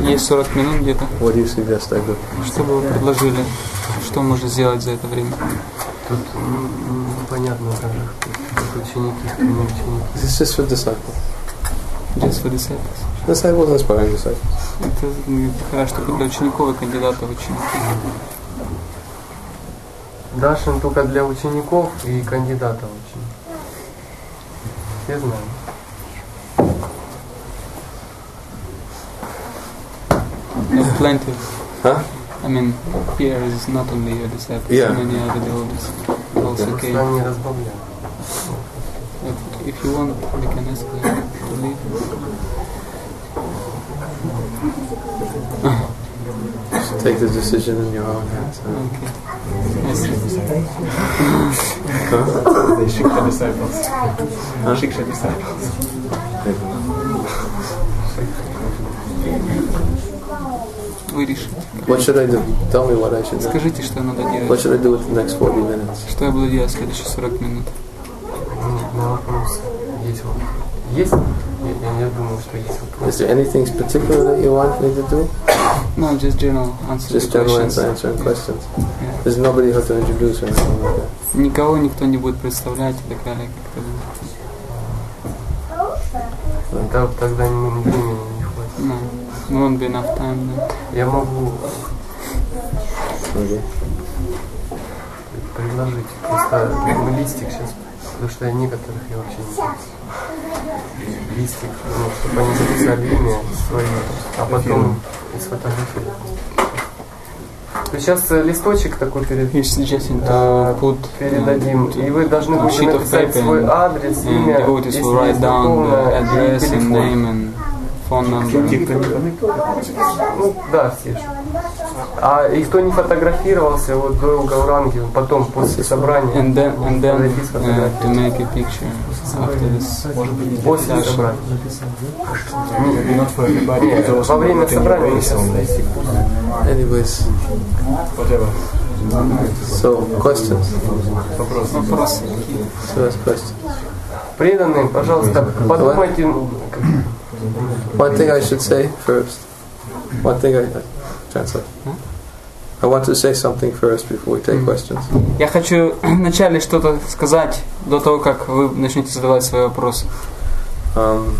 Есть 40 минут где-то. What do you suggest I do? Что бы вы предложили? Что можно сделать за это время? Тут непонятно даже, как ученики, кто не ученики. This is just for disciples. Just for disciples. Disciples inspiring disciples. Это хорошо только для учеников и кандидатов в ученики. Дашин только для учеников и кандидатов в ученики. Все знаем. There's plenty. Huh? I mean, here is not only your disciples, Yeah. many other devotees also came. Сам не разбавляем. But if you want, we can ask them to leave. Take the decision in your own hands. Okay. I see. They Shiksha disciples. Shiksha disciples. Вы решите. What should I do? Tell me what I should do. Скажите, что надо What делать. should I do with the next 40 minutes? Что я буду делать в следующие 40 минут? На вопрос есть вопрос. Есть? Я думаю, что есть вопрос. Is there anything particular that you want me to do? No, just general answer Just the general questions. answering questions. Yeah. There's nobody who to introduce or anything like that. Никого никто не будет представлять и так далее. Да, тогда времени не хватит. No, won't be enough time. No. Я могу Okay. предложить просто листик сейчас, потому что некоторых я вообще не знаю. Листик, чтобы они записали имя свое, а потом и сфотографировали. То есть сейчас листочек такой He's suggesting to put передадим, и вы должны будете sheet of написать paper свой адрес, and имя, devotees если will write есть down the духовное, и address and телефон. name and phone number. Ну да, все. А и кто не фотографировался, вот до Гауранги, потом после собрания, And then подойти to сфотографировать. make a picture after this. После собрания. Not for everybody. Нет, Those во who время attend your собрания мы race сейчас only. Anyways, Whatever. so questions. Вопросы. So that's questions. преданные, пожалуйста, подумайте. One thing I should say first. One thing I translate. I want to say something first before we take questions. Я хочу вначале что-то сказать до того, как вы начнете задавать свои вопросы. I'm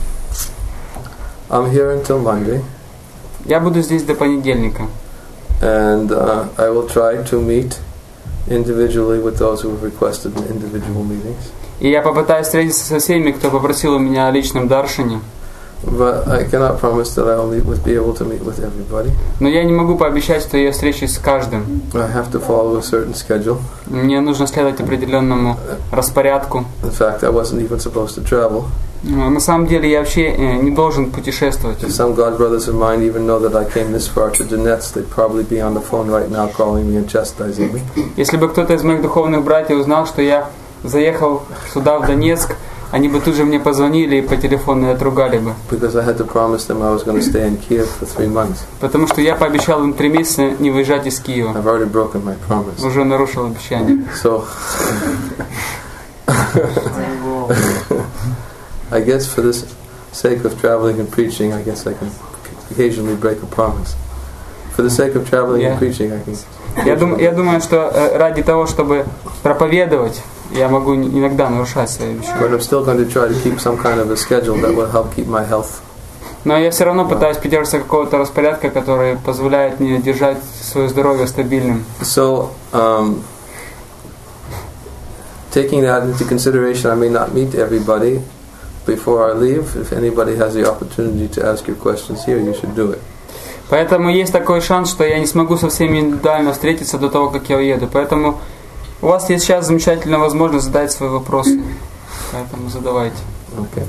here until Monday, Я буду здесь до понедельника. and I will try to meet individually with those who have requested individual meetings. И я попытаюсь встретиться со всеми, кто попросил у меня о личном даршине. But I cannot promise that I will be able to meet with everybody. Но я не могу пообещать, что я встречусь с каждым. I have to follow a certain schedule. Мне нужно следовать определенному распорядку. In fact, I wasn't even supposed to travel. На самом деле я вообще не должен путешествовать. If some God brothers of mine even know that I came this far to Donetsk, they'd probably be on the phone right now calling me and chastising me. Если бы кто-то из моих духовных братьев узнал, что я заехал сюда, в Донецк, они бы тут же мне позвонили и по телефону и отругали бы. Because I had to promise them I was going to stay in Kiev for 3 months. Потому что я пообещал им 3 месяца не выезжать из Киева. I've already broken my promise. Уже нарушил обещание. So, I guess for the sake of traveling and preaching, I guess I can occasionally break a promise. For the sake of traveling and preaching, I can. Я думаю, что ради того, чтобы проповедовать, я могу иногда нарушать свои обещания. But I'm still going to try to keep some kind of a schedule that will help keep my health. Но я все равно пытаюсь придерживаться какого-то распорядка, который позволяет мне держать свое здоровье стабильным. So, taking that into consideration, I may not meet everybody before I leave. If anybody has the opportunity to ask your questions here, you should do it. Поэтому есть такой шанс, что я не смогу со всеми индивидуально встретиться до того, как я уеду. Поэтому у вас есть сейчас замечательная возможность задать свои вопросы. Поэтому задавайте. Okay.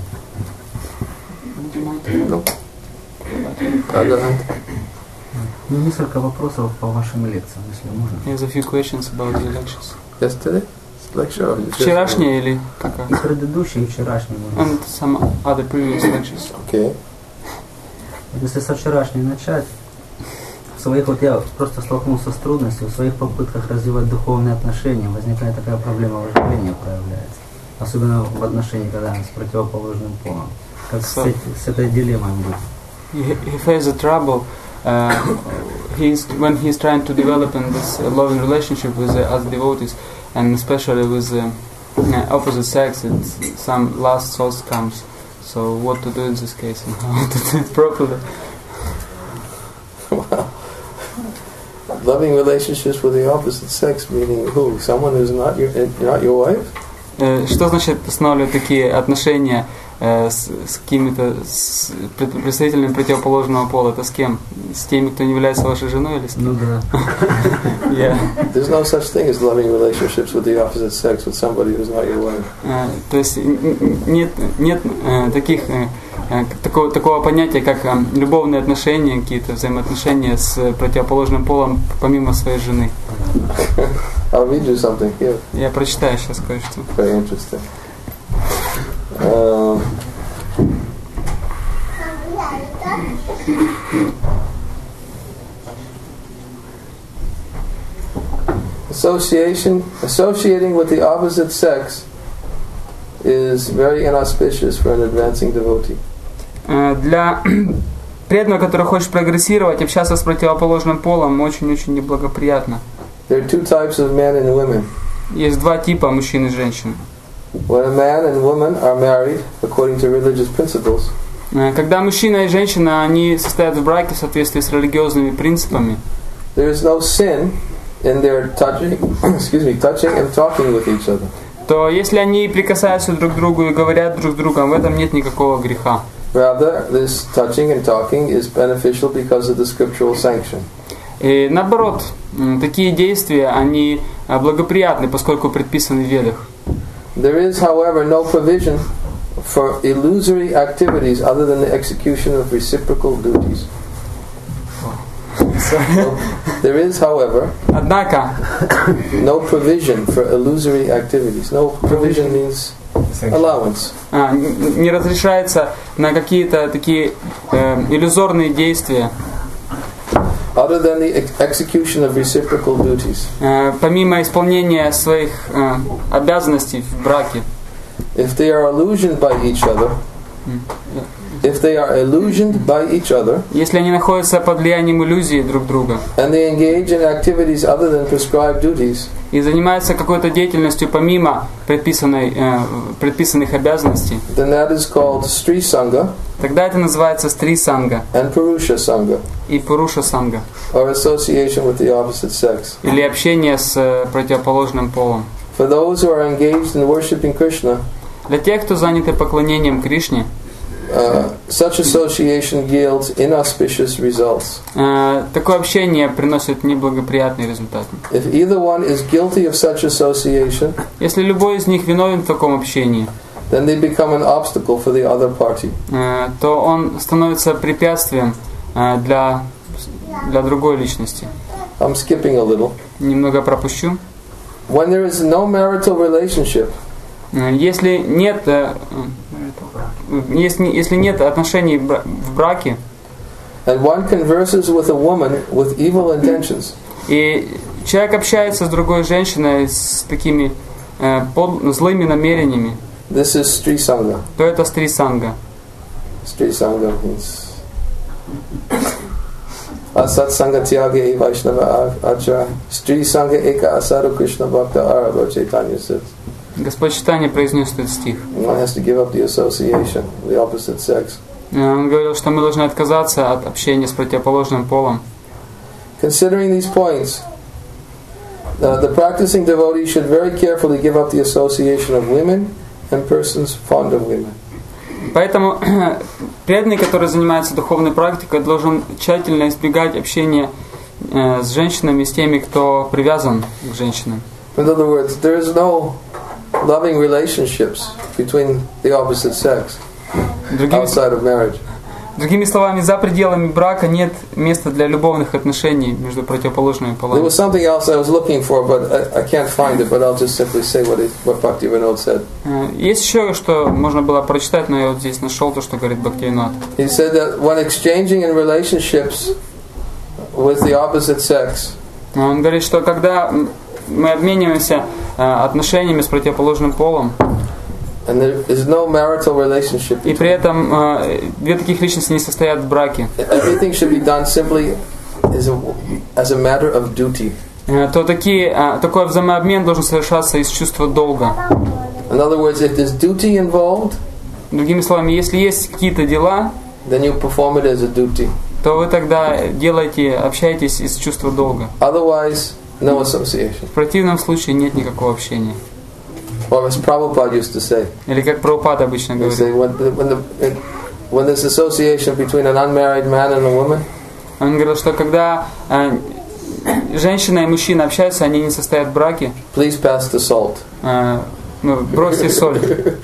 Несколько вопросов по вашим лекциям, если можно. There's a few questions about your lectures. Yesterday? Lecture? Вчерашняя или какая? И предыдущие, и вчерашние. And some other previous lectures. Okay. Если со вчерашней начать, я просто столкнулся с трудностью, в своих попытках развивать духовные отношения возникает такая проблема вожделения проявляется. Особенно в отношении, когда с противоположным полом. Как с этой дилеммой быть. He faced the trouble when he's trying to develop in this loving relationship with other devotees, and especially with opposite sex, some last thoughts comes. So what to do in this case and how to do it properly? Well, loving relationships with the opposite sex, meaning who? Someone who's not your wife? Что значит устанавливать такие отношения с какими-то представителями противоположного пола? Это с кем? С теми, кто не является вашей женой или с кем? Ну да. Yeah. There's no such thing as loving relationships with the opposite sex with somebody who's not your wife. То есть нет такого понятия, как любовные отношения, какие-то взаимоотношения с противоположным полом, помимо своей жены. I'll read you something here. Я прочитаю сейчас кое-что. Very interesting. Associating with the opposite sex is very inauspicious for an advancing devotee. Для преданного, который хочет прогрессировать, общаться с противоположным полом очень-очень неблагоприятно. There are two types of men and women. Есть два типа мужчин и женщин. When a man and woman are married according to religious principles, когда мужчина и женщина они состоят в браке в соответствии с религиозными принципами, there is no sin in their touching and talking with each other. То если они прикасаются друг к другу и говорят друг с другом, в этом нет никакого греха. Rather, this touching and talking is beneficial because of the scriptural sanction. И наоборот, такие действия, они благоприятны, поскольку предписаны в Ведах. There is, however, no provision for illusory activities other than the execution of reciprocal duties. There is, however, Однако, no provision for illusory activities. No provision means allowance. Не разрешается на какие-то такие иллюзорные действия, other than the execution of reciprocal duties. Помимо исполнения своих обязанностей в браке. If they are illusioned by each other, если они находятся под влиянием иллюзии друг друга, and they engage in activities other than prescribed duties, и занимаются какой-то деятельностью помимо предписанных обязанностей, then that is called Stri Sangha, тогда это называется Стри Санга and Purusha Sangha, и Пуруша Санга, or association with the opposite sex. Или общение с противоположным полом. For those who are engaged in worshiping Krishna, для тех, кто заняты поклонением Кришне, such association yields inauspicious results. Такое общение приносит неблагоприятные результаты. If either one is guilty of such association, если любой из них виновен в таком общении, then they become an obstacle for the other party. То он становится препятствием для другой личности. I'm skipping a little. Немного пропущу. When there is no marital relationship, если нет отношений в браке, and one converses with a woman with evil intentions, и человек общается с другой женщиной с такими злыми намерениями, this is Stri Sangha. То это Стри Санга. Stri Sangha means Asat Sangha Tyage Vaishnava Acha Stri Sangha Eka Asaru Krishna Bhakta Ara, Lord Chaitanya says. Господь Чайтанья произнес этот стих. One has to give up the association with the opposite sex. Он говорил, что мы должны отказаться от общения с противоположным полом. Considering these points, the practicing devotee should very carefully give up the association of women and persons fond of women. Поэтому преданный, который занимается духовной практикой, должен тщательно избегать общения с женщинами, с теми, кто привязан к женщинам. In other words, there is no loving relationships between the opposite sex outside of marriage. Другими словами, за пределами брака нет места для любовных отношений между противоположными полами. There was something else I was looking for, but I can't find it. But I'll just simply say what Bhaktivinoda said. Есть еще, что можно было прочитать, но я вот здесь нашел то, что говорит Бхактивинод. He said that when exchanging in relationships with the opposite sex, он говорит, что когда мы обмениваемся отношениями с противоположным полом, And there is no marital relationship. И при этом две таких личности не состоят в браке. Everything should be done simply as a matter of duty. То такой взаимообмен должен совершаться из чувства долга. In other words, if there's duty involved, Другими словами, если есть какие-то дела, then you perform it as a duty. то вы тогда общаетесь из чувства долга. Otherwise, no association. В противном случае нет никакого общения. Or as Prabhupada used to say, Или как Прабхупад обычно he говорит. say when there's association between an unmarried man and a woman, Он говорил, что когда женщина и мужчина общаются, они не состоят в браке. please pass the salt. Бросьте соль.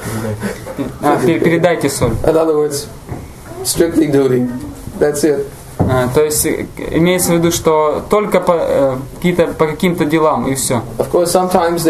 Передайте соль. In other words, strictly duty. That's it. То есть имеется в виду, что только по каким-то делам и все. Of course, sometimes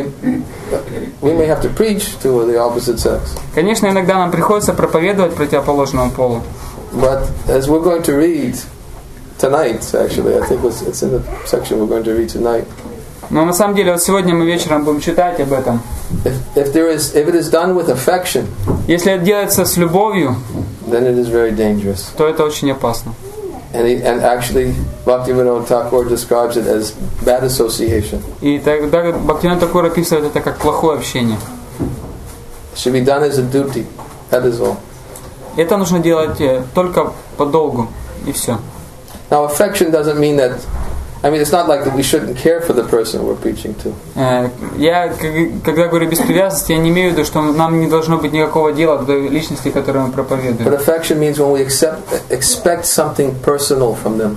we may have to preach to the opposite sex. Конечно, иногда нам приходится проповедовать противоположному полу. But as we're going to read tonight, actually, I think it's in the section we're going to read tonight. Но на самом деле, вот сегодня мы вечером будем читать об этом. If it is done with affection, Если это делается с любовью, then it is very dangerous. то это очень опасно. And actually, Bhaktivinoda Thakur describes it as bad association. И тогда Бхактивинода Тхакур описывает это как плохое общение. It should be done as a duty. That is all. Это нужно делать только по долгу, и все. Now, affection doesn't mean that. I mean, it's not like that we shouldn't care for the person we're preaching to. Я, когда говорю без привязанности, я не имею в виду, что нам не должно быть никакого дела до личности, которую мы проповедуем. But affection means when we expect something personal from them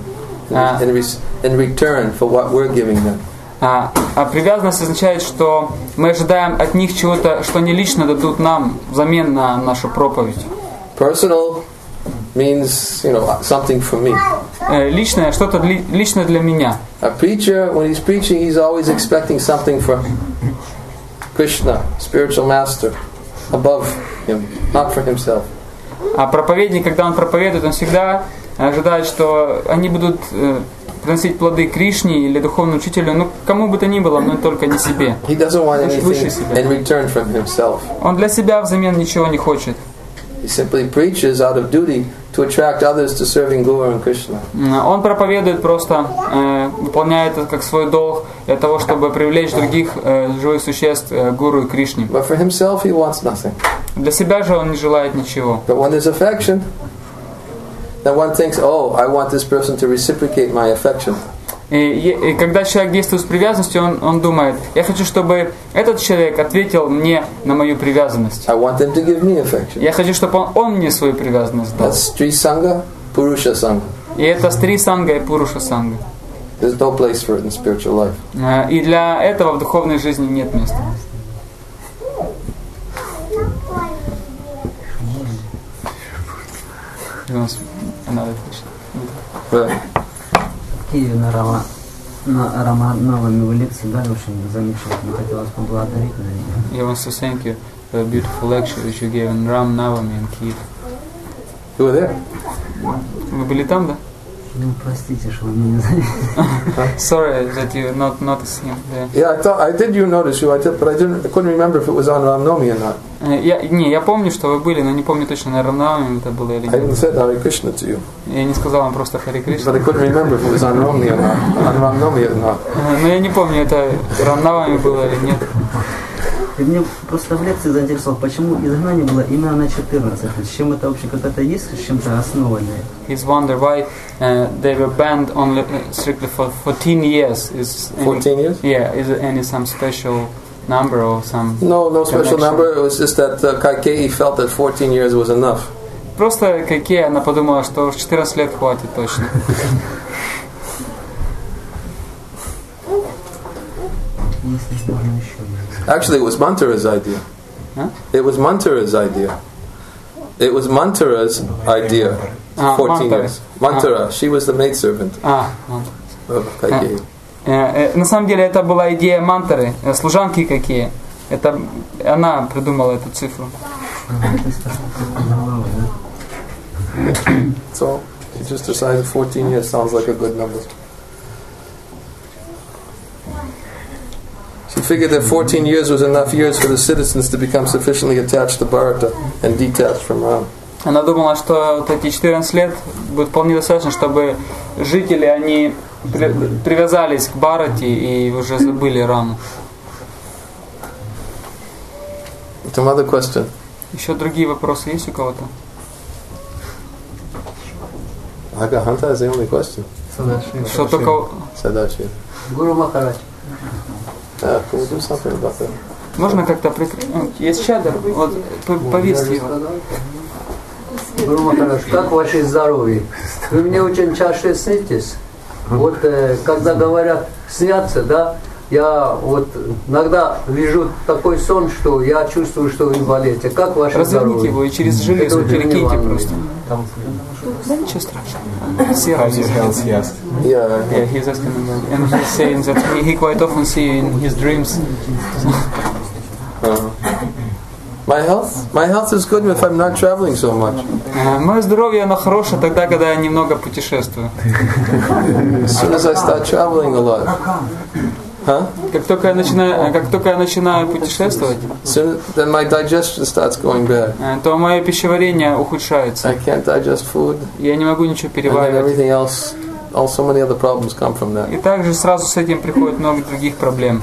in return for what we're giving them. А привязанность означает, что мы ожидаем от них чего-то, что они лично дадут нам взамен на нашу проповедь. Personal means, something for me. Личное, что-то лично для меня. A preacher, when he's preaching, he's always expecting something for Krishna, spiritual master, above him, not for himself. А проповедник, когда он проповедует, он всегда ожидает, что они будут приносить плоды Кришне или духовному учителю, кому бы то ни было, но только не себе. He doesn't want anything in return from himself. Он для себя взамен ничего не хочет. He simply preaches out of duty to attract others to serving Guru and Krishna. Он проповедует просто, выполняет это как свой долг для того, чтобы привлечь других живых существ к Гуру и Кришне. But for himself, he wants nothing. Для себя же он не желает ничего. But when there's affection, then one thinks, oh, I want this person to reciprocate my affection. И когда человек действует с привязанностью, он думает, я хочу, чтобы этот человек ответил мне на мою привязанность. I want them to give me affection. Я хочу, чтобы он мне свою привязанность дал. That's Stri Sangha, Purusha Sangha. И это Стри Санга и Пуруша Санга. There's no place for it in spiritual life. И для этого в духовной жизни нет места. На Рамановыми вы лекции дали очень замечательно. Хотелось поблагодарить на нее. I want to thank you for a beautiful lecture which you gave in Ram Navami in Kyiv. You were there? Вы были там, да? Ну, простите, что вы меня не заметили. Sorry that you not noticed him there. Yeah, I did notice you, but I couldn't remember if it was on Ram Navami or not. Я помню, что вы были, но не помню точно, на Ram Navami это было или I even нет. said Hare Krishna to you, Я не сказал вам просто Харе Кришна. but I couldn't remember if it was on Ram Navami or not. Но я не помню, это Ram Navami было или нет. И мне просто в лекции заинтересовало, почему изгнание было именно на 14. С чем это вообще какая-то есть, с чем-то основанное? He's wondered why they were banned only strictly for 14 years. 14 years? Yeah, is there any some special number or some? No special connection? number. It was just that Kaikeyi felt that 14 years was enough. Просто Кайкея, она подумала, что в 14 лет хватит точно. Если можно еще. Actually, it was Mantara's idea. Huh? It was Mantara's idea. It was Mantara's idea. 14 years. Mantara, she was the maidservant of Kaikeyi. На самом деле это была идея Мантары, служанки Кайкеи. Это она придумала эту цифру. So she just decided 14 years sounds like a good number. She figured that 14 years was enough years for the citizens to become sufficiently attached to Bharata and detached from Ram. Она думала, что вот эти 14 лет будет вполне достаточно, чтобы жители, они привязались к Бхарате и уже забыли Раму. Some other question. Еще другие вопросы есть у кого-то? Agahanta is the only question. Что только... Sadashiva. Гуру Махарадж. Can we do something about that? Можно как-то прикрыть? Есть чадр, вот повесьте его. Гуру Махарадж, как ваше здоровье? Вы мне очень часто снитесь. Вот когда говорят снятся, да, я вот иногда вижу такой сон, что я чувствую, что вы болеете. Как ваше Разверните здоровье? его и через железо перекиньте просто. Да ничего страшного. Серый. Yeah. Yeah, he's asking about it. And he's saying that he quite often see in his dreams. My health is good if I'm not traveling so much. Мое здоровье, оно хорошее тогда, когда я немного путешествую. As soon as I start traveling a lot, Как только я начинаю путешествовать, then my digestion starts going bad. то мое пищеварение ухудшается. I can't digest food, Я не могу ничего and then переваривать. everything else, so many other problems come from that. И также сразу с этим приходит много других проблем.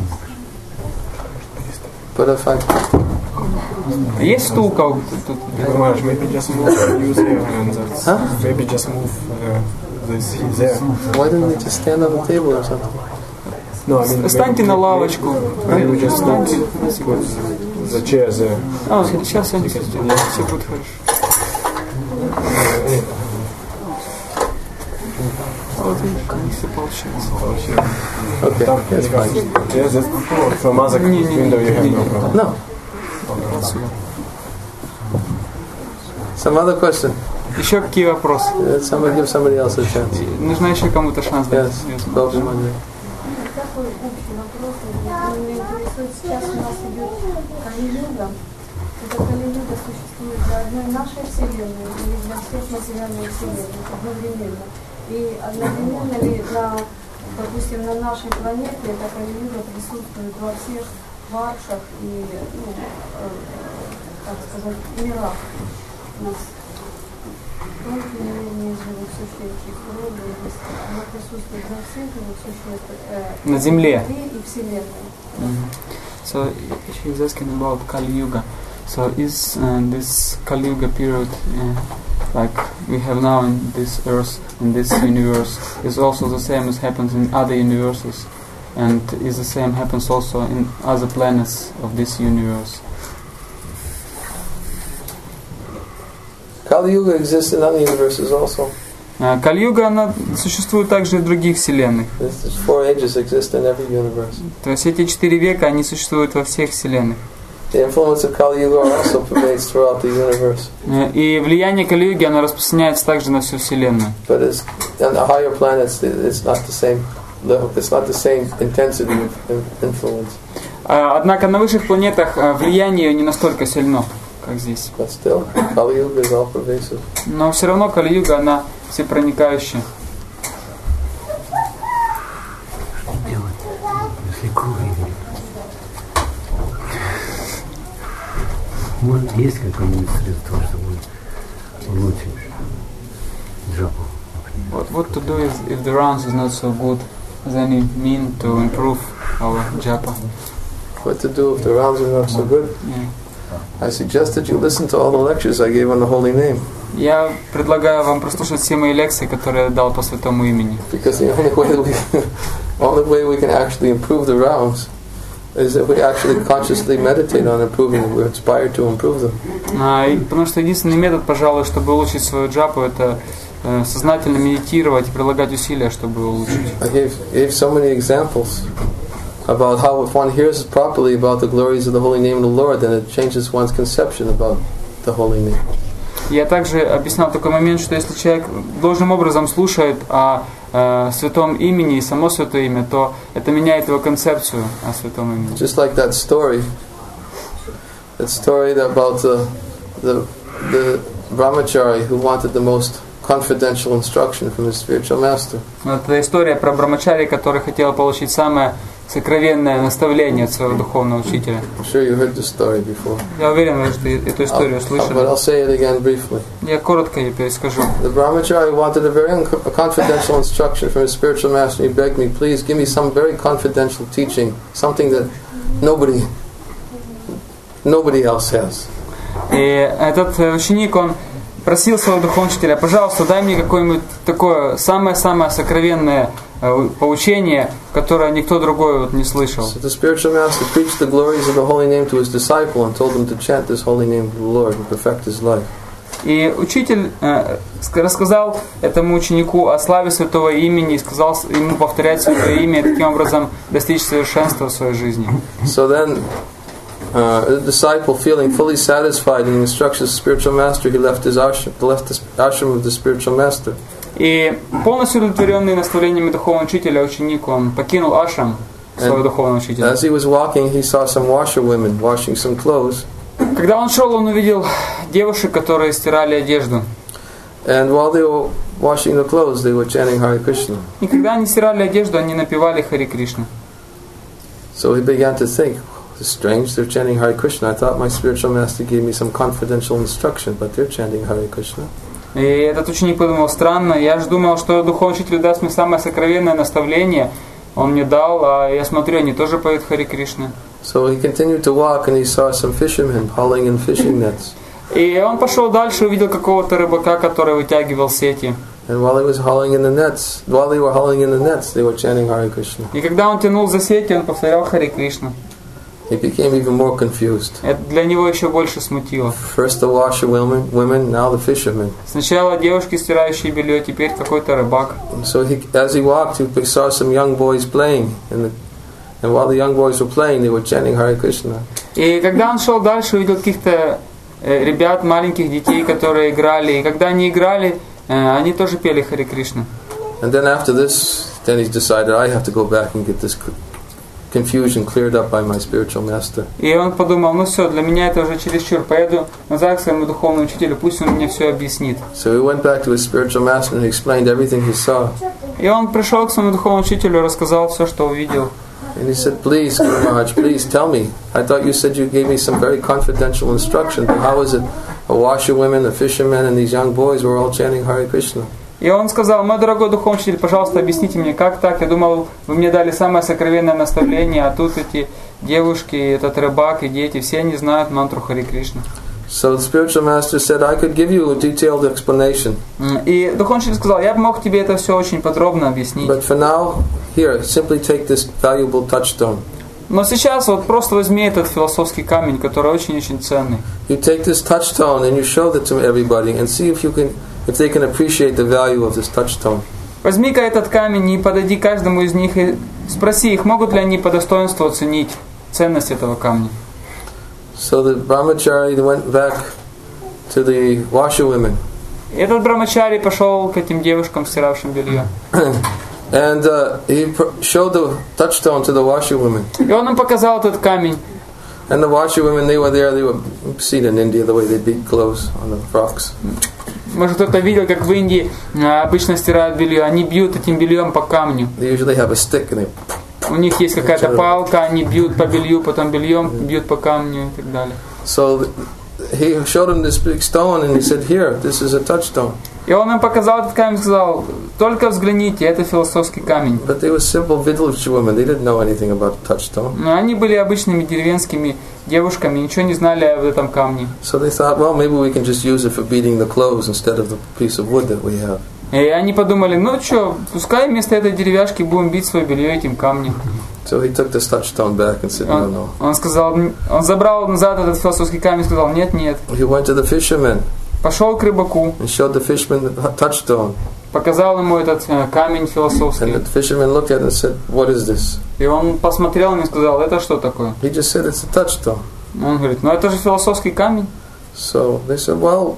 But if I Есть стул тут? Maybe just move, use here and that's, maybe just move this there. why didn't we just stand on the table or something? No, I mean, Встаньте на лавочку. maybe just put the chair there. Сейчас они все будет хорошо. Вот видишь, все получается. Okay, that's fine. Yes, that's from other window you have no problem. No. Some other question. Еще какие вопросы? Somebody give somebody else a chance. Нужно еще кому-то шанс дать. Yes. Go from under. Такой общий вопрос. Меня интересует, сейчас у нас идет Кали-юга. Это Кали-юга существует для одной нашей Вселенной или для всех материальных Вселенных одновременно. И одновременно ли, допустим, на нашей планете эта Кали-юга присутствует во всех варшах и, так сказать, мирах. У нас только не живых существ и природы, она присутствует во всех живых существ На Земле. и Вселенной. So she's asking about Kali Yuga. So is this Kali Yuga period, like we have now in this Earth, in this universe, is also the same as happens in other universes, and is the same happens also in other planets of this universe? Kali Yuga exists in other universes also. Кали-юга, она существует также и в других вселенных. There's 4 ages exist in every universe. То есть эти 4 века, они существуют во всех вселенных. The influence of Kali Yuga also pervades throughout the universe. И влияние Кали-юги, оно распространяется также на всю вселенную. But on the higher planets, it's not the same level. It's not the same intensity of influence. Однако на высших планетах влияние не настолько сильно, как здесь. But still, Kali Yuga is all pervasive. Но все равно Кали-юга, она всепроникающая. Если круг идет. Может, есть какое-нибудь средство, чтобы улучшить джапу? What to do if the rounds is not so good? Is there any mean to improve our japa? What to do if the rounds are not so good? Yeah. I suggest that you listen to all the lectures I gave on the holy name. Я предлагаю вам прослушать все мои лекции, которые я дал по святому имени. Because the only way we can actually improve the rounds is if we actually consciously meditate on improving them. We're inspired to improve them. Потому что единственный метод, пожалуй, чтобы улучшить свою джапу, это сознательно медитировать и прилагать усилия, чтобы улучшить. I gave so many examples about how if one hears properly about the glories of the holy name of the Lord, then it changes one's conception about the holy name. Я также объяснял такой момент, что если человек должным образом слушает о святом имени и само святое имя, то это меняет его концепцию о святом имени. Just like that story about the brahmachari who wanted the most confidential instruction from his spiritual master. Это история про брамачари, который хотел получить самое сокровенное наставление от своего духовного учителя. I'm sure you heard this story before. Я уверен, что эту историю But слышали. I'll say it again briefly. Я коротко ее перескажу. The brahmachari wanted a very confidential instruction from his spiritual master. He begged me, please give me some very confidential teaching, something that nobody else has. И этот ученик, он просил своего духовного учителя: пожалуйста, дай мне какое-нибудь такое самое-самое сокровенное поучение, которое никто другой вот не слышал. So the spiritual master preached the glories of the holy name to his disciple and told him to chant this holy name of the Lord and perfect his life. И учитель рассказал этому ученику о славе святого имени и сказал ему повторять святое имя и таким образом достичь совершенства в своей жизни. So then the disciple, feeling fully satisfied in the instructions of the spiritual master, he left the ashram of the spiritual master. И полностью удовлетворенный наставлениями духовного учителя, ученик, он покинул ашрам своего духовного учителя. As he was walking, he saw some washerwomen washing some clothes. Когда он шел, он увидел девушек, которые стирали одежду. And while they were washing the clothes, they were chanting Hare Krishna. И когда они стирали одежду, они напевали Хари Кришна. So he began to think, it's strange, they're chanting Hare Krishna. I thought my spiritual master gave me some confidential instruction, but they're chanting Hare Krishna. И этот ученик подумал: странно, я же думал, что духовный учитель даст мне самое сокровенное наставление. Он мне дал, а я смотрю, они тоже поют Хари Кришна. So he continued to walk and he saw some fishermen hauling in fishing nets. И он пошел дальше, увидел какого-то рыбака, который вытягивал сети. And while they were hauling in the nets, they were chanting Hare Krishna. И когда он тянул за сети, он повторял Хари Кришна. He became even more confused. Это для него еще больше смутило. First the washerwomen, now the fishermen. Сначала девушки, стирающие белье, теперь какой-то рыбак. So as he walked, he saw some young boys playing, and while the young boys were playing, they were chanting Hare Krishna. И когда он шел дальше, увидел каких-то ребят, маленьких детей, которые играли. И когда они играли, они тоже пели Хари Кришна. And then after this, then he decided, I have to go back and get this confusion cleared up by my spiritual master. И он подумал: ну все, для меня это уже чересчур. Поеду назад к своему духовному учителю, пусть он мне все объяснит. So he went back to his spiritual master and explained everything he saw. И он пришел к своему духовному учителю и рассказал все, что увидел. And he said, please, Guru Maharaj, please tell me. I thought you said you gave me some very confidential instruction, but how is it a washerwomen, a fishermen, and these young boys were all chanting Hare Krishna? И он сказал: мой дорогой духовный учитель, пожалуйста, объясните мне, как так? Я думал, вы мне дали самое сокровенное наставление, а тут эти девушки, этот рыбак и дети, все они знают мантру Хари Кришна. So the spiritual master said, I could give you a detailed explanation. И духовный учитель сказал: я бы мог тебе это все очень подробно объяснить. But for now, here, simply take this valuable touchstone. Но сейчас вот просто возьми этот философский камень, который очень-очень ценный. You take this touchstone and you show that to everybody and see if they can appreciate the value of this touchstone. Возьми-ка этот камень и подойди каждому из них и спроси их, могут ли они по достоинству оценить ценность этого камня. So the brahmachari went back to the washerwomen. Этот брамачари пошел к этим девушкам, стиравшим белье. And he showed the touchstone to the washerwomen. И он им показал этот камень. And the washerwomen, they were seen in India the way they beat clothes on the frocks. Может, кто-то видел, как в Индии обычно стирают белье. Они бьют этим бельем по камню. They usually have a stick and they... У них есть какая-то палка, они бьют по белью, потом бельем бьют по камню и так далее. So he showed them this big stone and he said, here, this is a touchstone. И он им показал этот камень и сказал: только взгляните, это философский камень. But they were simple village women. They didn't know anything about touchstone. Но они были обычными деревенскими девушками, ничего не знали об этом камне. So they thought, well, maybe we can just use it for beating the clothes instead of the piece of wood that we have. И они подумали: ну что, пускай вместо этой деревяшки будем бить свое белье этим камнем. So he took this touchstone back and said, no, no. Он сказал, он забрал назад этот философский камень и сказал: нет, нет. He went to the fishermen. Пошел к рыбаку. And showed the fisherman the touchstone. Показал ему этот камень философский. And the fisherman looked at it and said, what is this? И он посмотрел и сказал: это что такое? He just said it's a touchstone. Он говорит: ну это же философский камень. So they said, well,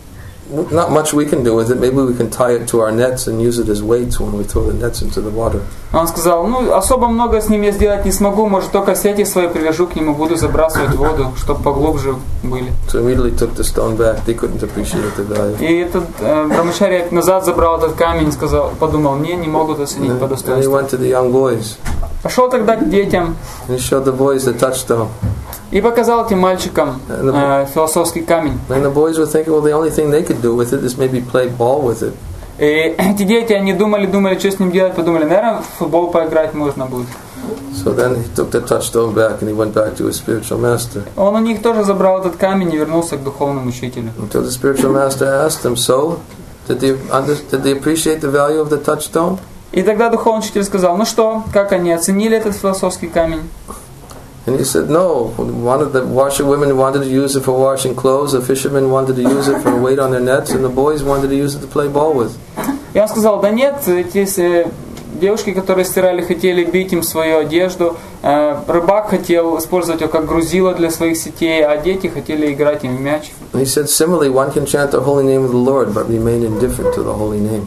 not much we can do with it. Maybe we can tie it to our nets and use it as weights when we throw the nets into the water. Он сказал: ну особо много с ним я сделать не смогу, может только сети свои привяжу к нему, буду забрасывать в воду, чтобы поглубже были. So immediately took the stone back. They couldn't appreciate the value. И этот брамачари назад забрал этот камень и сказал, подумал: не могут оценить по And he достоинству. went to the young boys. Пошел тогда к детям and he showed the boys the touchstone. и показал этим мальчикам философский камень. And the boys were thinking, well, the only thing they could do with it is maybe play ball with it. И эти дети, они думали, что с ним делать, подумали, наверное, в футбол поиграть можно будет. So then he took the touchstone back and he went back to his spiritual master. Он у них тоже забрал этот камень и вернулся к духовному учителю. Until the spiritual master asked him, so, did they appreciate the value of the touchstone? И тогда духовный учитель сказал, ну что, как они оценили этот философский камень? And he said, no, the washerwomen wanted to use it for washing clothes, the fishermen wanted to use it for weight on their nets, and the boys wanted to use it to play ball with. И он сказал, да нет, эти девушки, которые стирали, хотели бить им свою одежду, рыбак хотел использовать ее как грузило для своих сетей, а дети хотели играть им в мяч. And he said, similarly, one can chant the holy name of the Lord, but remain indifferent to the holy name.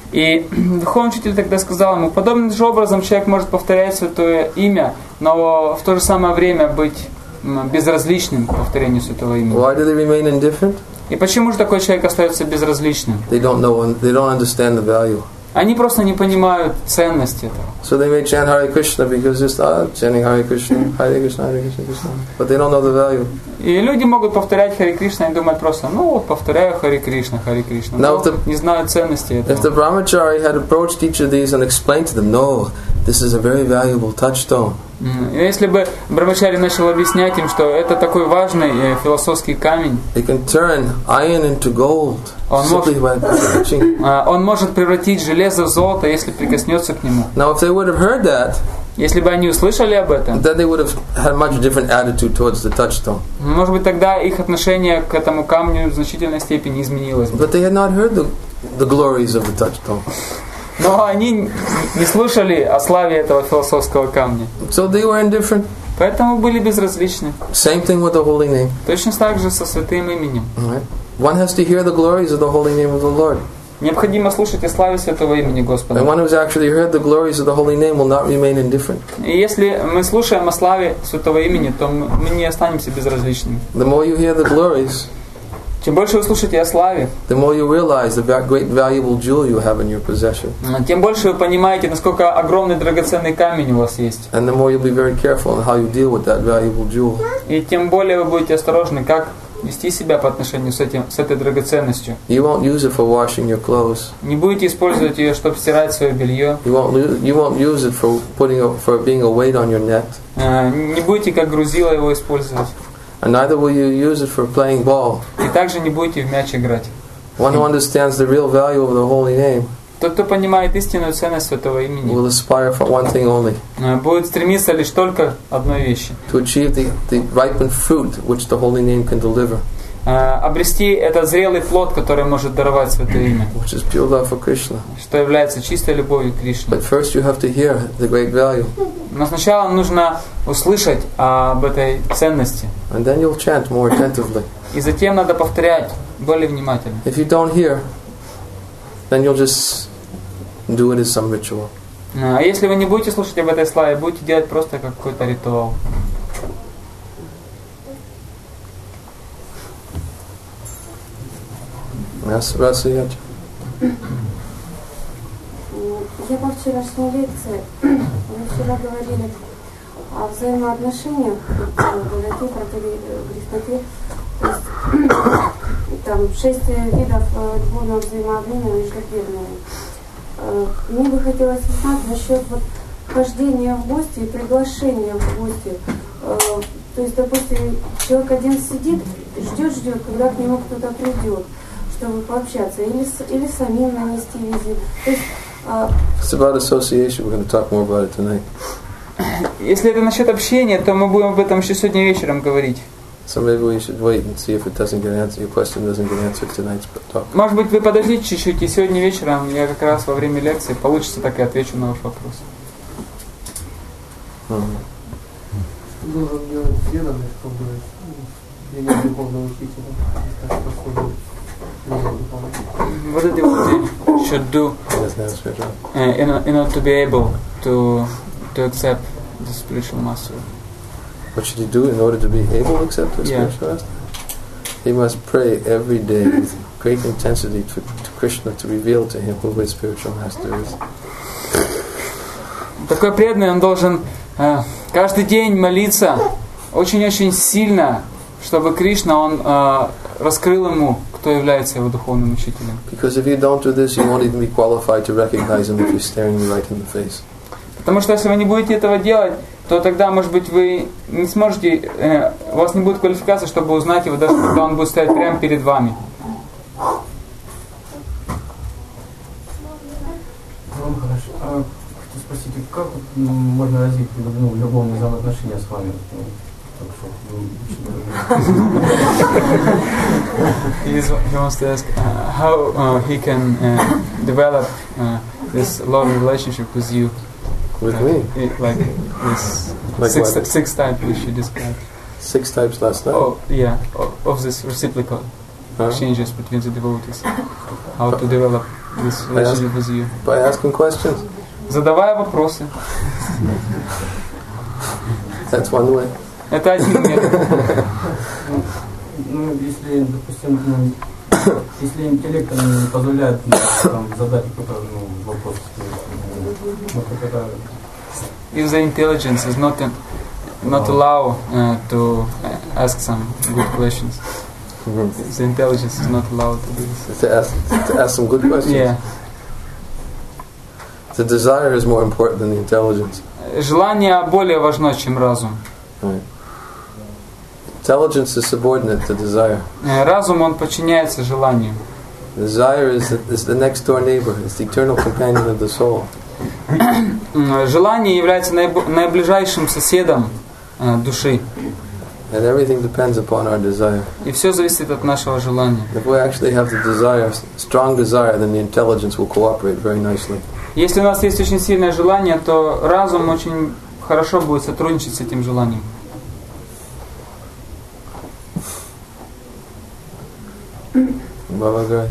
И духовный учитель тогда сказал ему, подобным же образом человек может повторять святое имя, но в то же самое время быть безразличным к повторению святого имени. Why do they remain indifferent? И почему же такой человек остается безразличным? They don't understand the value. Они просто не понимают ценности этого. So they may chant Hare Krishna because just chanting Hare Krishna, Hare Krishna, Hare Krishna, Krishna. But they don't know the value. И люди могут повторять Харе Кришна и думать просто, ну вот повторяю Харе Кришна, Харе Кришна. Но не знают ценности этого. If the brahmachari had approached each of these and explained to them, no, this is a very valuable touchstone. Если бы Брахмачари начал объяснять им, что это такой важный философский камень, It can turn iron into gold simply by touching. Он может превратить железо в золото, если прикоснется к нему. Now, if they would have heard that, если бы они услышали об этом, then they would have had a much different attitude towards the touchstone. Может быть, тогда их отношение к этому камню в значительной степени изменилось. But they had not heard the glories of the touchstone. Но они не слушали о славе этого философского камня. So they were indifferent. Поэтому были безразличны. Same thing with the holy name. Точно так же со святым именем. Right. One has to hear the glories of the holy name of the Lord. Необходимо слушать о славе святого имени Господа. And one who's actually heard the glories of the holy name will not remain indifferent. И если мы слушаем о славе святого имени, то мы не останемся безразличными. The more you hear the glories, чем больше вы слушаете о славе, the more you realize the great valuable jewel you have in your possession. Тем больше вы понимаете, насколько огромный драгоценный камень у вас есть. And the more you'll be very careful in how you deal with that valuable jewel. И тем более вы будете осторожны, как вести себя по отношению с этой драгоценностью. You won't use it for washing your clothes. Не будете использовать ее, чтобы стирать свое белье. You won't use it for being a weight on your net. Не будете как грузило его использовать. And neither will you use it for playing ball. И также не будете в мяч играть. One who understands the real value of the holy name Тот, кто понимает истинную ценность святого имени, will aspire for one thing only. Будет стремиться лишь только одной вещи. To achieve the ripened fruit which the holy name can deliver. Обрести этот зрелый плод, который может даровать святое имя. Which is pure love for Krishna. Что является чистой любовью к Кришне. But first you have to hear the great value. Но сначала нужно услышать об этой ценности. And then you'll chant more attentively. И затем надо повторять более внимательно. If you don't hear, then you'll just do it as some ritual. А если вы не будете слушать об этой славе, будете делать просто как какой-то ритуал. Расия. Я по вчерашней лекции, мы вчера говорили о взаимоотношениях, доброте, грехоте. Там 6 видов любовного взаимообмена между преданными. Мне бы хотелось узнать насчет вот хождения в гости и приглашения в гости. То есть, допустим, человек один сидит, ждет, когда к нему кто-то придет, чтобы пообщаться, или самим нанести визит. То есть, It's about association. We're going to talk more about it tonight. Если это насчет общения, то мы будем об этом еще сегодня вечером говорить. So maybe we should wait and see if it doesn't get answered. Your question doesn't get answered tonight's talk. Может быть, вы подождите чуть-чуть, и сегодня вечером я как раз во время лекции получится, так и отвечу на ваш вопрос. Что должен делать преданный, чтобы принять духовного учителя, так способен принять духовного учителя? What a devotee should do in order to be able to accept the spiritual master? What should he do in order to be able to accept the spiritual master? He must pray every day with great intensity to Krishna to reveal to him who his spiritual master is. такой преданный, он должен каждый день молиться очень-очень сильно, чтобы Кришна, он раскрыл ему, кто является его духовным учителем. Because if you don't do this, you won't even be qualified to recognize him if you're staring him right in the face. Потому что если вы не будете этого делать, то тогда, может быть, вы не сможете, у вас не будет квалификации, чтобы узнать его, даже когда он будет стоять прямо перед вами. Хорошо. А хочу спросить, как можно развить любовные взаимоотношения с вами? He wants to ask how he can develop this loving relationship with you. With me? Like this Like six type which you described. 6 types last night? Oh, yeah, of this reciprocal exchanges between the devotees. How to develop this relationship with you. By asking questions? Задавая вопросы. That's one way. Это один метод. Ну, если, допустим, если интеллект не позволяет задать какой-то вопрос, как это... If the intelligence is not allow to ask some good questions. If the intelligence is not allowed to do this. To ask some good questions? Yeah. The desire is more important than the intelligence. Желание более важно, чем разум. Right. Intelligence is subordinate to desire. Разум, он подчиняется желанию. Desire is the next door neighbor. It's the eternal companion of the soul. Желание является наиближайшим соседом души. And everything depends upon our desire. И все зависит от нашего желания. If we actually have the desire, strong desire, then the intelligence will cooperate very nicely. Если у нас есть очень сильное желание, то разум очень хорошо будет сотрудничать с этим желанием. Бабагай.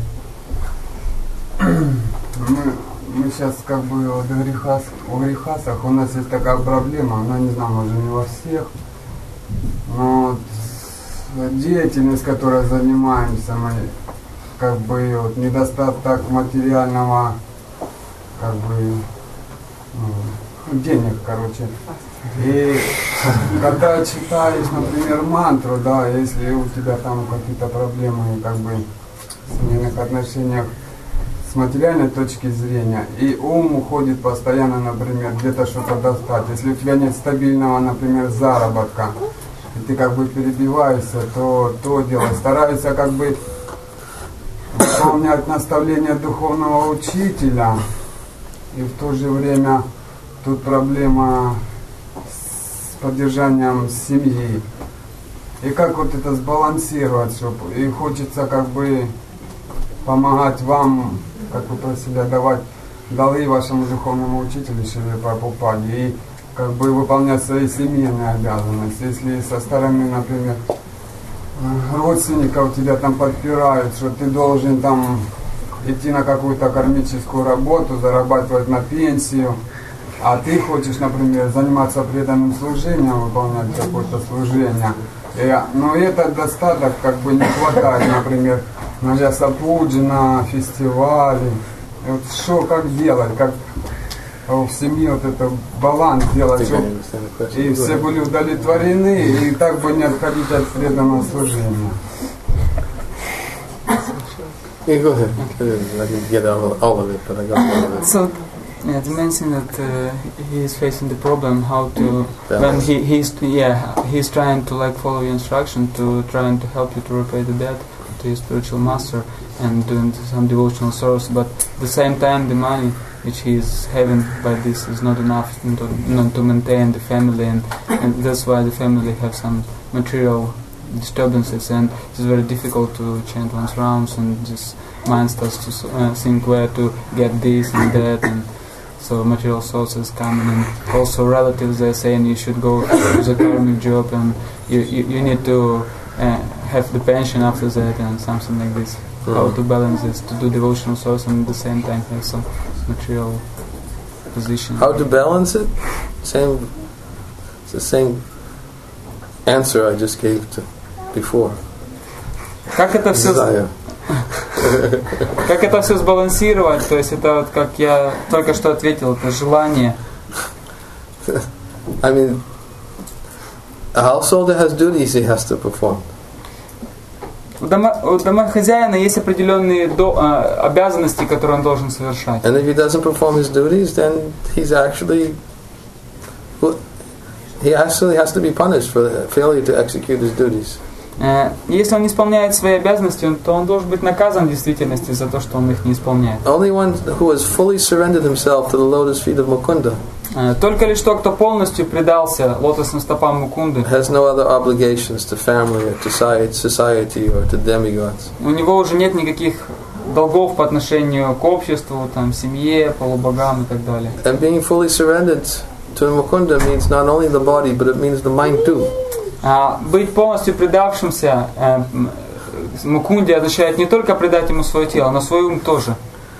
Мы сейчас как бы о грехасах, у нас есть такая проблема, она, не знаю, может не во всех, но вот деятельность, которой занимаемся, мы как бы вот, недостаток материального, как бы, денег, короче. И когда читаешь, например, мантру, да, если у тебя там какие-то проблемы, как бы, в семейных отношениях, с материальной точки зрения, и ум уходит постоянно, например, где-то что-то достать. Если у тебя нет стабильного, например, заработка, и ты как бы перебиваешься, то дело. Стараешься как бы выполнять наставления духовного учителя, и в то же время тут проблема с поддержанием семьи. И как вот это сбалансировать, чтобы и хочется как бы помогать вам, как вы просили, давать далы вашему духовному учителю Шриле Прабхупаде и как бы выполнять свои семейные обязанности. Если со стороны, например, родственников тебя там подпирают, что ты должен там идти на какую-то кармическую работу, зарабатывать на пенсию, а ты хочешь, например, заниматься преданным служением, выполнять какое-то служение. Но этот достаток как бы не хватает, например, на Джасапуджи, на фестивале. И вот что, как делать, как в семье вот это баланс делать, чтобы и все были удовлетворены, и так бы не отходить от преданного служения. Yeah, go ahead. I didn't get all of it, but I got all of it. So, yeah, you mentioned that he is facing the problem how to when he's trying to like follow your instruction to trying to help you to repay the debt to your spiritual master and doing some devotional service, but at the same time the money which he is having by this is not enough to maintain the family, and that's why the family have some material disturbances, and it's very difficult to chant one's rounds, and just mind starts to think where to get this and that, and so material sources coming, and also relatives are saying you should go to the karmic job, and you need to have the pension after that, and something like this. How to balance this, to do devotional service and at the same time have some material position. How to balance it? It's the same answer I just gave to before. Как это все Как это все сбалансировать? То есть это вот как я только что ответил, это желание. I mean, a householder has duties he has to perform. У домохозяина есть определенные обязанности, которые он должен совершать. And if he doesn't perform his duties, then he actually has to be punished for the failure to execute his duties. Если он не исполняет свои обязанности, то он должен быть наказан в действительности за то, что он их не исполняет. Only one who has fully surrendered himself to the lotus feet of Mukunda Только лишь тот, кто полностью предался лотосным стопам Мукунды, has no other obligations to family or to society or to demigods. у него уже нет никаких долгов по отношению к обществу, там, семье, полубогам и так далее. And being fully surrendered to Mukunda means not only the body, but it means the mind too. Быть полностью предавшимся Мукунде означает не только предать ему свое тело, но свой ум тоже.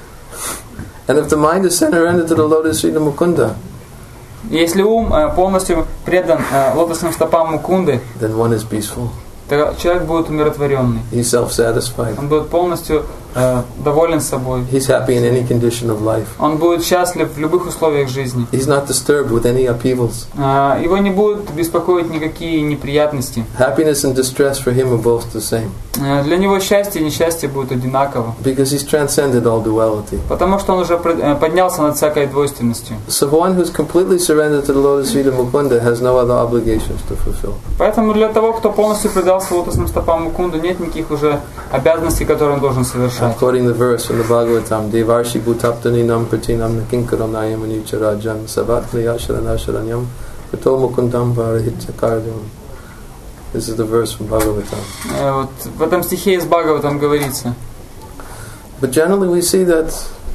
And if the mind is surrendered to the lotus feet of Mukunda, если ум полностью предан лотосным стопам Мукунды, then one is peaceful. то человек будет умиротворенный. He's self-satisfied. Он будет полностью доволен собой. He's happy in any condition of life. Он будет счастлив в любых условиях жизни. He's not disturbed with any upheavals. Его не будут беспокоить никакие неприятности. Happiness and distress for him are both the same. Для него счастье и несчастье будут одинаково. Because he's transcended all duality. Потому что он уже поднялся над всякой двойственностью. So one who's completely surrendered to the lotus feet of Mukunda has no other obligations to fulfill. Поэтому для того, кто полностью предался лотосным стопам Мукунды, нет никаких уже обязанностей, которые он должен совершать. Quoting the verse from the Bhagavatam, Devarshi Bhutaptaninam Pratinam Nakinkaranayam Anucharajan Savatli Asharanasharanyam Prato Mukundam Varahitchakardam. This is the verse from Bhagavatam. Вот в этом стихе из Бхагаватам говорится. But generally we see that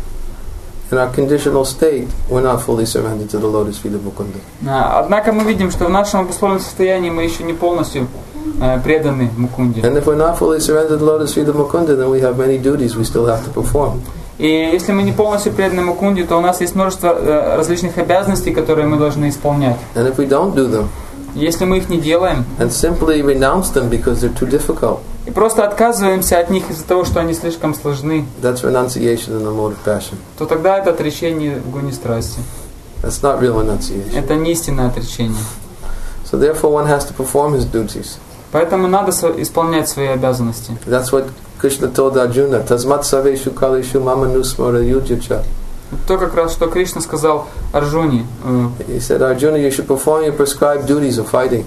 in our conditional state, we're not fully surrendered to the lotus feet of Mukunda. Однако мы видим, что в нашем обусловленном состоянии мы еще не полностью преданы Мукунде. And if we're not fully surrendered to the lotus feet of Mukunda, then we have many duties we still have to perform. И если мы не полностью преданы Мукунде, то у нас есть множество различных обязанностей, которые мы должны исполнять. And if we don't do them, если мы их не делаем, and simply renounce them because they're too difficult, и просто отказываемся от них из-за того, что они слишком сложны, that's renunciation in the mode of passion. То тогда это отречение в гуне страсти. That's not real renunciation. Это не истинное отречение. So therefore one has to perform his duties. Поэтому надо исполнять свои обязанности. That's what Krishna told Arjuna. Tasmat saveshu kalishu mama nusmara yujyacha. То как раз, что Кришна сказал Арджуне. He said, Arjuna, you should perform your prescribed duties of fighting.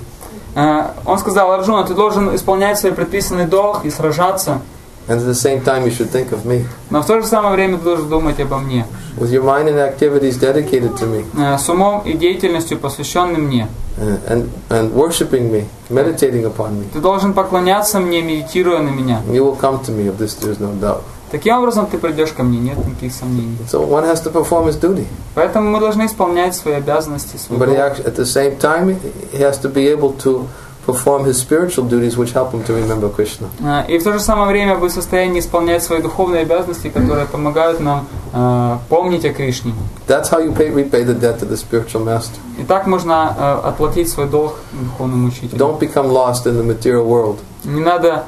Он сказал: Арджуна, ты должен исполнять свой предписанный долг и сражаться. And at the same time you should think of me. Но в то же самое время ты должен думать обо мне. With your mind and activities dedicated to me. С умом и деятельностью, посвященным мне. And worshiping me, meditating upon me. Ты должен поклоняться мне, медитируя на меня. You will come to me, of this there is no doubt. Таким образом ты придешь ко мне, нет никаких сомнений. So one has to perform his duty. Поэтому мы должны исполнять свои обязанности, свой But долг. at the same time, he has to be able to perform his spiritual duties, which help him to remember Krishna. И в то же самое время быть в состоянии исполнять свои духовные обязанности, которые помогают нам помнить о Кришне. That's how you repay the debt to the spiritual master. И так можно отплатить свой долг духовному учителю. Don't become lost in the material world. Не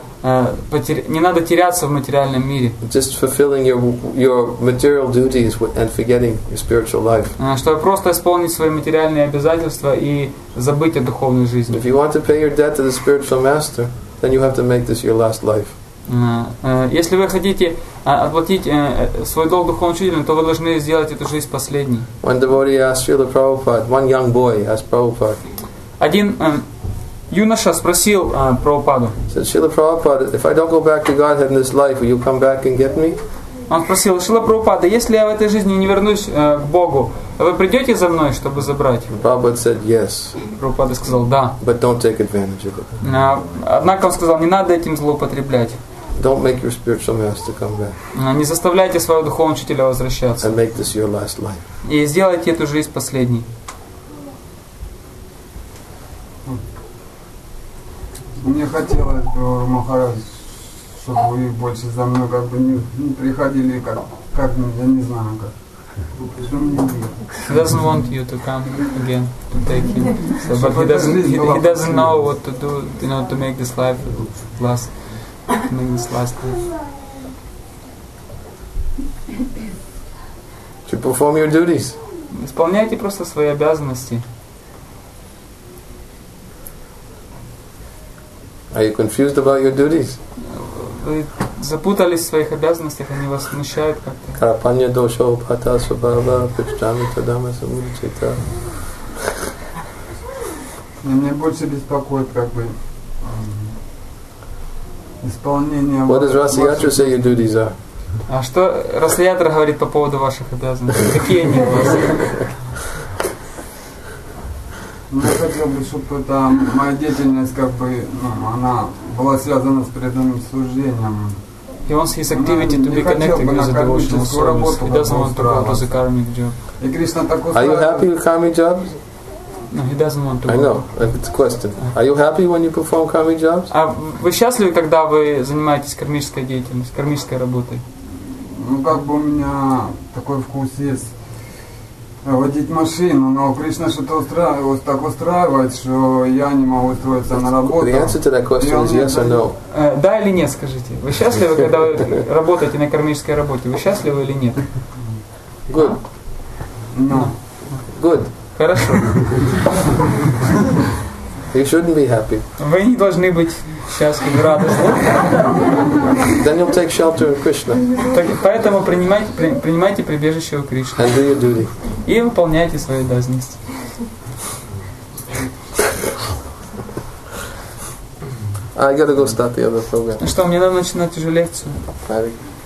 надо теряться в материальном мире. Just fulfilling your material duties and forgetting your spiritual life. Чтобы просто исполнить свои материальные обязательства и забыть о духовной жизни. If you want to pay your debt to the spiritual master, then you have to make this your last life. Если вы хотите отплатить свой долг духовному учителю, то вы должны сделать эту жизнь последней. One devotee asked Srila Prabhupada, one young boy asked Prabhupada. Один юноша спросил Прабхупаду. Said, Srila Prabhupada, if I don't go back to Godhead in this life, will you come back and get me? Он спросил: Шрила Прабхупада, если я в этой жизни не вернусь к Богу, вы придете за мной, чтобы забрать? Prabhupada said, yes. Прабхупада сказал: да. But don't take advantage of it. Однако он сказал: не надо этим злоупотреблять. Don't make your spiritual master come back. Не заставляйте своего духовного учителя возвращаться. And make this your last life. И сделайте эту жизнь последней. Мне хотелось бы, Махарадж, чтобы вы больше за мной как бы не приходили, как я не знаю, как. He doesn't want you to come again to take him, so, but he doesn't know what to do, to make this life last, life. To perform your duties. Исполняйте просто свои обязанности. Are you confused about your duties? Вы запутались в своих обязанностях, они вас смущают как-то. Karapanya dosho pata svabhava pishchami tadama samudchita. И мне больше беспокоит как бы исполнение... What does Rasayatra say your duties are? А что Расаятра говорит по поводу ваших обязанностей? Какие они у вас? Я хотел бы, чтобы это моя деятельность как бы, она была связана с преданным служением. He wants his activity to be connected with the devotional service. He doesn't want to go to the karmic job. И Кришна так Are you happy with karmic jobs? No, he doesn't want to. I know, it's a question. Are you happy when you perform karmic jobs? А вы счастливы, когда вы занимаетесь кармической деятельностью, кармической работой? Ну, как бы у меня такой вкус есть водить машину, но Кришна что-то так устраивает, что я не могу устроиться на работу. The answer to that question is yes or no. Да или нет, скажите. Вы счастливы, когда вы работаете на кармической работе? Вы счастливы или нет? Good. No. Good. Хорошо. You shouldn't be happy. Вы не должны быть счастливы, радостны. Then you'll take shelter in Krishna. Поэтому принимайте прибежище у Кришны. And do your duty. И выполняйте свои обязанности. I gotta go start the other program. Ну что, мне надо начинать уже лекцию. Hare